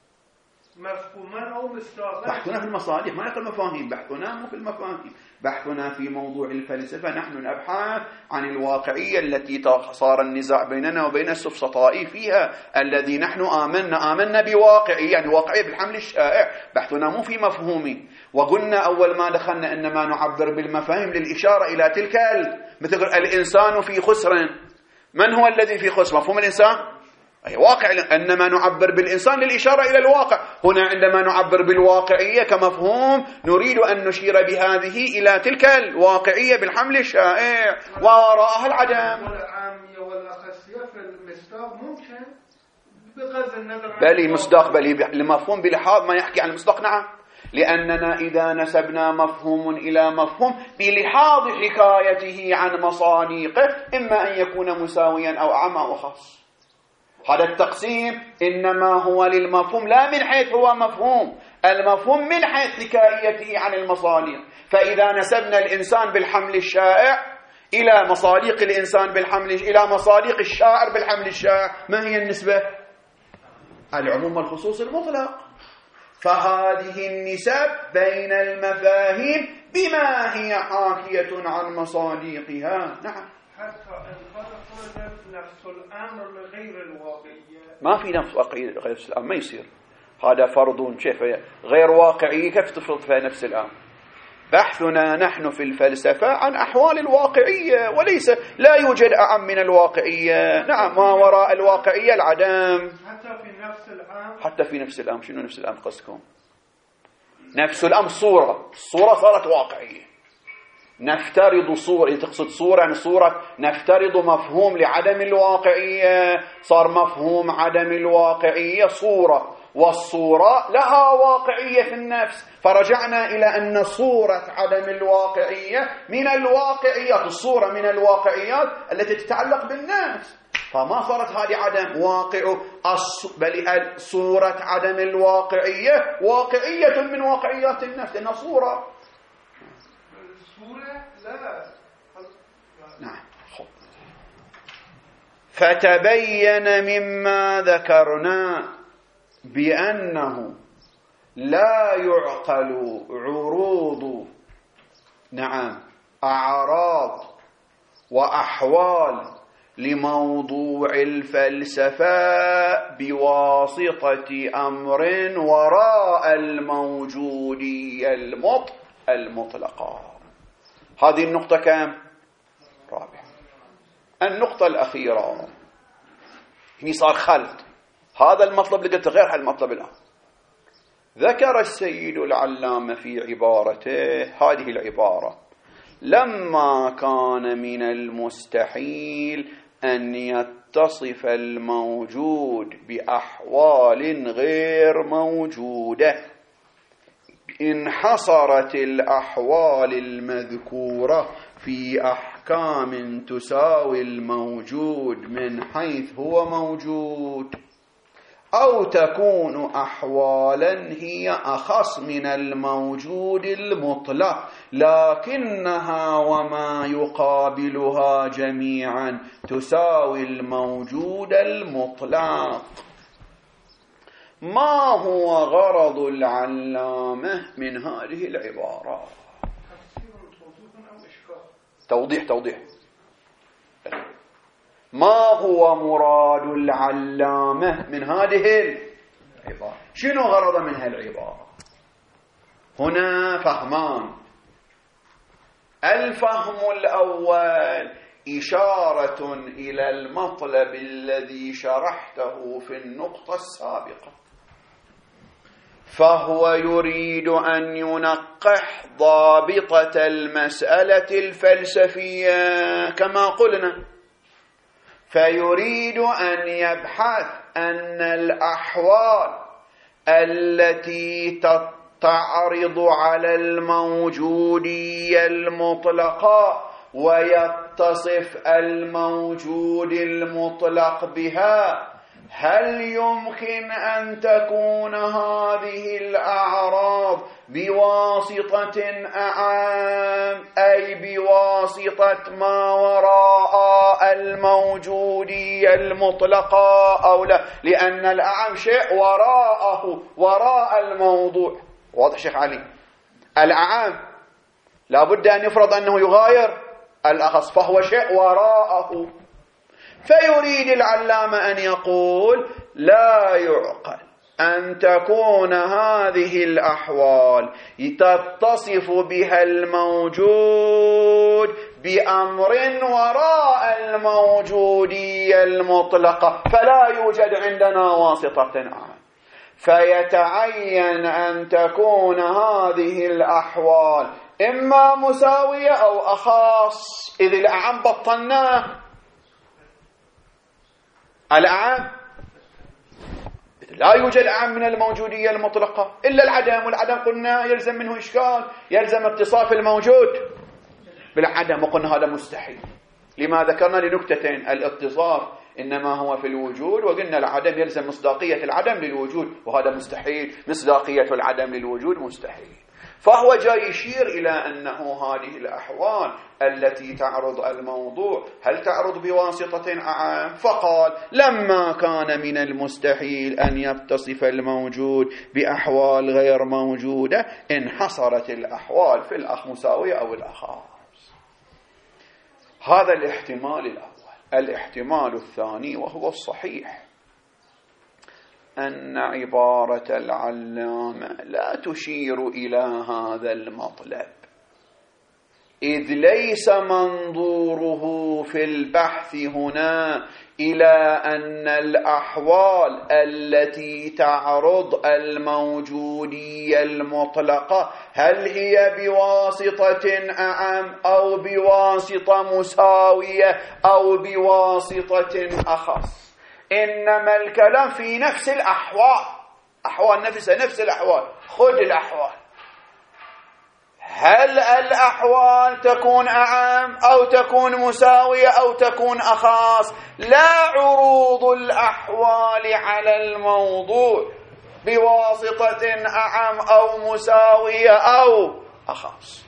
مفهوما أو مصداقا. بحثنا في المصادق، ما نقول المفاهيم، بحثنا مو في المفاهيم، بحثنا في موضوع الفلسفة. نحن نبحث عن الواقعية التي صار النزاع بيننا وبين السفسطائي فيها، الذي نحن آمنا بواقعية، يعني واقعية بالحمل الشائع. بحثنا مو في مفهومي. وقلنا أول ما دخلنا إنما نعبر بالمفاهيم للإشارة إلى تلك مثل الإنسان في خسر. من هو الذي في خسر؟ مفهوم الإنسان أي واقع، إنما نعبر بالإنسان للإشارة إلى الواقع. هنا عندما نعبر بالواقعية كمفهوم نريد أن نشير بهذه إلى تلك الواقعية بالحمل الشائع وراءها العدم. والعامية والأخصية في المصداق ممكن بغض النظر عن بلي مصداق، بلي المفهوم بلحاظ ما يحكي عن المصداق. نعم، لأننا إذا نسبنا مفهوم إلى مفهوم بلحاظ حكايته عن مصادقه إما أن يكون مساويا أو أعم أو أخص. هذا التقسيم إنما هو للمفهوم لا من حيث هو مفهوم، المفهوم من حيث حكايته عن المصادق. فإذا نسبنا الإنسان بالحمل الشائع إلى مصادق الإنسان بالحمل، إلى مصادق الشاعر بالحمل الشائع، ما هي النسبة؟ العموم والخصوص المطلق. فهذه النسب بين المفاهيم بما هي حاكية عن مصادقها. نعم، حتى إن فرض نفس الأمر لغير الواقعية، ما في نفس واقعية غير نفس الأمر، ما يصير. هذا فرض كيف غير واقعي، كيف تفرض فيها نفس الأمر؟ بحثنا نحن في الفلسفة عن أحوال الواقعية، وليس لا يوجد أعم من الواقعية. نعم، ما وراء الواقعية العدم. حتى في نفس الأمر. حتى في نفس الأمر. شنو نفس الأمر قصدكم؟ نفس الأمر الصورة صارت واقعية. نفترض صورة، تقصد صورة يعني صورة، نفترض مفهوم لعدم الواقعية، صار مفهوم عدم الواقعية صورة، والصورة لها واقعية في النفس، فرجعنا إلى أن صورة عدم الواقعية من الواقعيات، الصورة من الواقعيات التي تتعلق بالنفس، فما صارت هذه عدم واقع، بل صورة عدم الواقعية واقعية من واقعيات النفس، لأنها صورة. نعم. فتبين مما ذكرنا بأنه لا يعقل عروض أعراض وأحوال لموضوع الفلسفة بواسطة أمر وراء الموجودية المطلقة. هذه النقطة كم؟ رابعة. النقطة الأخيرة هنا صار خلط، هذا المطلب اللي قلت غير المطلب الآن. ذكر السيد العلامة في عبارته هذه العبارة: لما كان من المستحيل أن يتصف الموجود بأحوال غير موجودة، انحصرت الأحوال المذكورة في أحكام تساوي الموجود من حيث هو موجود، أو تكون أحوالا هي أخص من الموجود المطلق، لكنها وما يقابلها جميعا تساوي الموجود المطلق. ما هو غرض العلامة من هذه العبارة؟ توضيح. ما هو مراد العلامة من هذه العبارة؟ شنو غرض من هالعبارة؟ هنا فهمان. الفهم الأول إشارة إلى المطلب الذي شرحته في النقطة السابقة، فهو يريد أن ينقح ضابطة المسألة الفلسفية كما قلنا، فيريد أن يبحث أن الأحوال التي تعرض على الموجودية المطلقة ويتصف الموجود المطلق بها، هل يمكن أن تكون هذه الأعراض بواسطة أعام، أي بواسطة ما وراء الموجودية المطلقة أو لا؟ لأن الأعام شيء وراء الموضوع. واضح شيخ علي؟ الأعام لابد أن يفرض أنه يغاير الأخص، فهو شيء وراءه. فيريد العلامة أن يقول لا يعقل أن تكون هذه الأحوال تتصف بها الموجود بأمر وراء الموجودية المطلقة، فلا يوجد عندنا واسطة عام، فيتعين أن تكون هذه الأحوال إما مساوية أو أخص. إذ الأعم بطلناه، الأعم لا يوجد أعم من الموجودية المطلقة إلا العدم، والعدم قلنا يلزم منه إشكال، يلزم اتصاف الموجود بالعدم، وقلنا هذا مستحيل. لما ذكرنا لنكتتين: الاتصاف إنما هو في الوجود، وقلنا العدم يلزم مصداقية العدم للوجود، وهذا مستحيل، مصداقية العدم للوجود مستحيل. فهو جاي يشير إلى أنه هذه الأحوال التي تعرض الموضوع هل تعرض بواسطة أعام؟ فقال لما كان من المستحيل أن يتصف الموجود بأحوال غير موجودة انحصرت الأحوال في الأخ مساوية أو الأخاص. هذا الاحتمال الأول. الاحتمال الثاني وهو الصحيح أن عبارة العلامة لا تشير إلى هذا المطلب، إذ ليس منظوره في البحث هنا إلى أن الأحوال التي تعرض الموجودية المطلقة هل هي بواسطة أعم أو بواسطة مساوية أو بواسطة أخص، إنما الكلام في نفس الأحوال أحوال نفسها نفس الأحوال. خذ الأحوال، هل الأحوال تكون أعم أو تكون مساوية أو تكون أخص؟ لا عروض الأحوال على الموضوع بواسطة أعم أو مساوية أو أخص.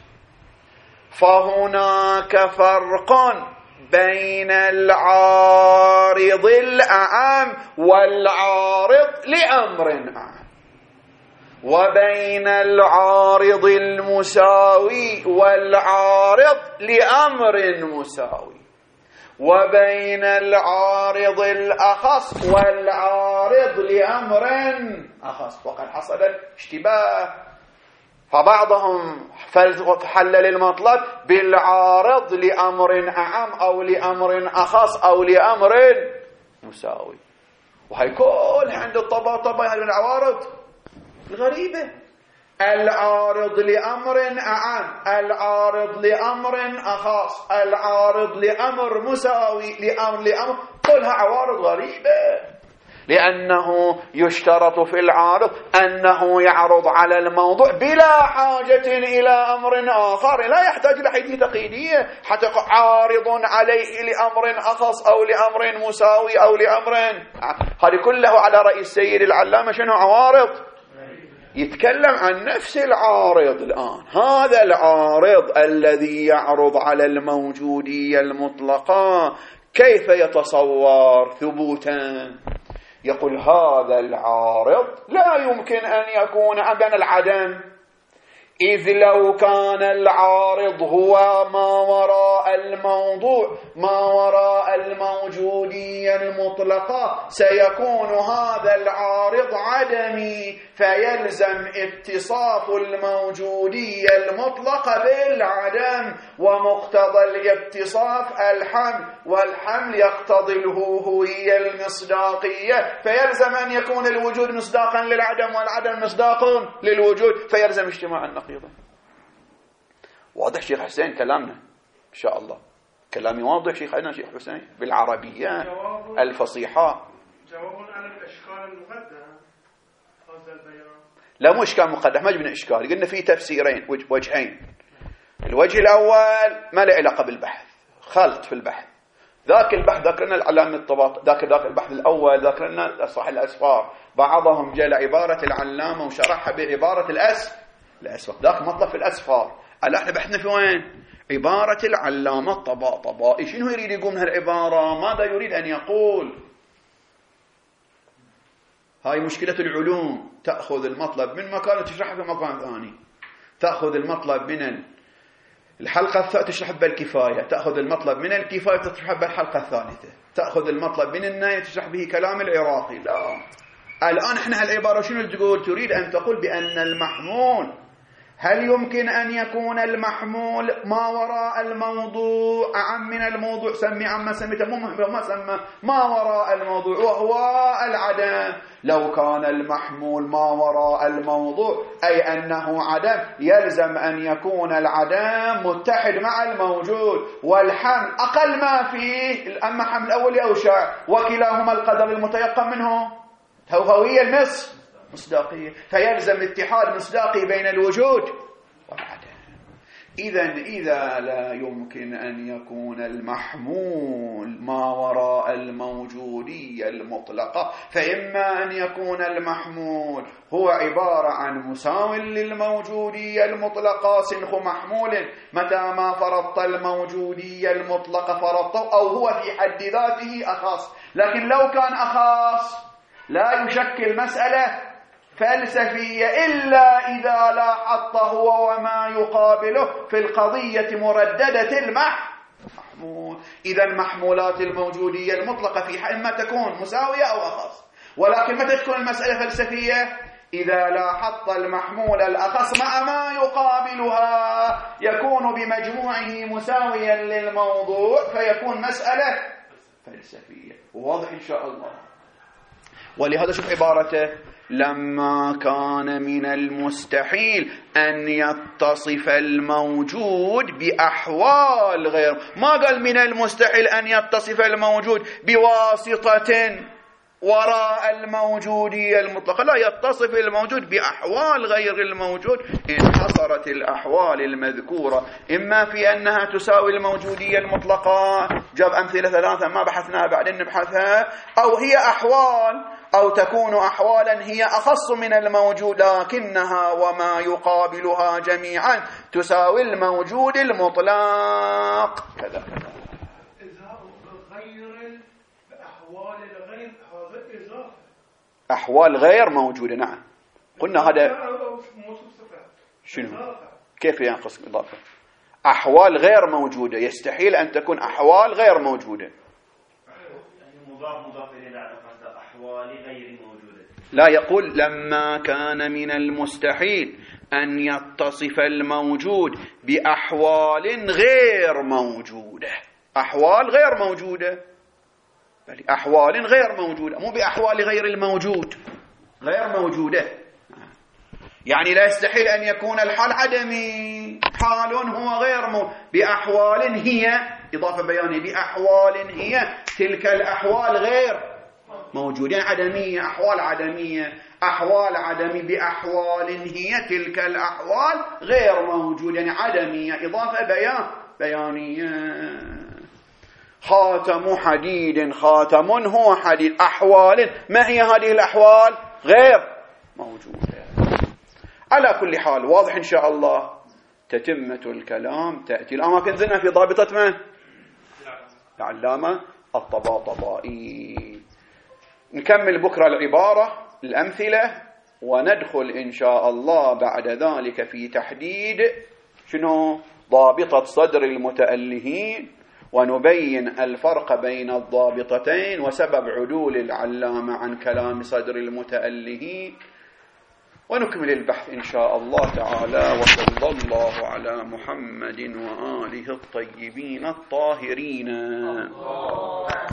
فهناك فرق بين العارض الأعم والعارض لأمر أعم، وبين العارض المساوي والعارض لأمر مساوي، وبين العارض الأخص والعارض لأمر أخص. وقد حصل اشتباه، فبعضهم حلل المطلب بالعارض لأمر أعم أو لأمر أخص أو لأمر مساوي، وهي كلها عند الطباطبة هذه العوارض الغريبة. العارض لأمر أعم، العارض لأمر أخص، العارض لأمر مساوي، لأمر كلها عوارض غريبة، لأنه يشترط في العارض أنه يعرض على الموضوع بلا حاجة إلى أمر آخر، لا يحتاج إلى حيثية تقييدية حتى عارض عليه لأمر أخص أو لأمر مساوي أو لأمر. هذه كله على رأي السيد العلامة شنو عوارض؟ يتكلم عن نفس العارض الآن. هذا العارض الذي يعرض على الموجودية المطلقة كيف يتصور ثبوتا؟ يقول هذا العارض لا يمكن أن يكون عدم العدم، إذ لو كان العارض هو ما وراء الموضوع، ما وراء الموجودية المطلقة، سيكون هذا العارض عدمي، فيلزم اتصاف الموجودية المطلقة بالعدم، ومقتضى الاتصاف الحمل، والحمل يقتضي الهوية المصداقية، فيلزم أن يكون الوجود مصداقا للعدم والعدم مصداق للوجود، فيلزم اجتماع النقيضين. واضح شيخ حسين كلامنا؟ إن شاء الله كلامي واضح شيخ حسين بالعربية الفصيحة. جواب على الإشكال المقدم هذا البيان. لا مو إشكال مقدم، ما جبنا إشكال، قلنا في تفسيرين وجهين. الوجه الأول ما له علاقة بالبحث، خلط في البحث. ذاك البحث ذكرنا العلامة الطباط، ذاك البحث الأول ذكرنا صح الأسفار، بعضهم جاء عبارة العلامة وشرحها بعبارة الأسفار، ذاك مطلب في الأسفار. الآن احنا بحثنا في وين؟ عبارة العلامة الطباطبائي. شنو يريد يقول من هالعبارة؟ ماذا يريد أن يقول؟ هاي مشكلة العلوم، تأخذ المطلب من مكان وتشرحه في مكان ثاني. تأخذ المطلب من الحلقة الثالثة تشرح بالكفاية، تأخذ المطلب من الكفاية تشرح بالحلقة الثالثة، تأخذ المطلب من النهاية تشرح به كلام العراقي. لا، الآن احنا هالعبارة شنو تقول؟ تريد أن تقول بأن المحمول، هل يمكن أن يكون المحمول ما وراء الموضوع أعم من الموضوع؟ سمي عما سميته، ما سمى ما وراء الموضوع وهو العدم. لو كان المحمول ما وراء الموضوع أي أنه عدم، يلزم أن يكون العدم متحد مع الموجود، والحمل أقل ما فيه، أما حمل أول أوشع، وكلاهما القدر المتيقن منه هوية المص مصداقية، فيلزم اتحاد مصداقي بين الوجود والعدم. إذا لا يمكن أن يكون المحمول ما وراء الموجودية المطلقة، فإما أن يكون المحمول هو عبارة عن مساو للموجودية المطلقة سنخ محمول، متى ما فرضت الموجودية المطلقة فرضته، أو هو في حد ذاته أخص. لكن لو كان أخص لا يشكل مسألة فلسفية إلا إذا لاحظت هو وما يقابله في القضية مرددة المحمول. إذا محمولات الموجودية المطلقة في إما تكون مساوية أو أخص، ولكن متى تكون المسألة فلسفية؟ إذا لاحظت المحمول الأخص مع ما يقابلها يكون بمجموعه مساويا للموضوع، فيكون مسألة فلسفية. واضح إن شاء الله. ولهذا شوف عبارته: لما كان من المستحيل أن يتصف الموجود بأحوال غير، ما قال من المستحيل أن يتصف الموجود بواسطة وراء الموجودية المطلقة، لا يتصف الموجود بأحوال غير الموجود. انحصرت الأحوال المذكورة إما في أنها تساوي الموجودية المطلقة، جاب أمثلة 3 ما بحثناها بعدين نبحثها، أو هي أحوال، أو تكون أحوالا هي أخص من الموجود لكنها وما يقابلها جميعا تساوي الموجود المطلق كذا كذا. أحوال غير موجودة. نعم قلنا هذا شنو كيف ينقص إضافة؟ أحوال غير موجودة، يستحيل أن تكون أحوال غير موجودة. مضاف إلى أحوال غير موجودة. لا، يقول لما كان من المستحيل أن يتصف الموجود بأحوال غير موجودة. أحوال غير موجودة، بل أحوال غير موجودة، مو بأحوال غير الموجود، غير موجودة. يعني لا يستحيل أن يكون الحال عدمي، حال هو غير موجود بأحوال هي إضافة بيانية، بأحوال هي تلك الأحوال غير موجودة، عدمية، أحوال عدمية، أحوال عدمي بأحوال هي تلك الأحوال غير موجودة، يعني عدمية، إضافة بيانية. خاتم حديد، خاتم هو حديد، أحوال ما هي هذه الأحوال؟ غير موجودة. على كل حال واضح إن شاء الله. تتمة الكلام تأتي الأماكن زلنا في ضابطة من؟ العلامة الطباطبائي. نكمل بكرة العبارة الأمثلة، وندخل إن شاء الله بعد ذلك في تحديد شنو ضابطة صدر المتألهين، ونبين الفرق بين الضابطتين وسبب عدول العلامة عن كلام صدر المتألهين، ونكمل البحث إن شاء الله تعالى. وصلى الله على محمد وآله الطيبين الطاهرين.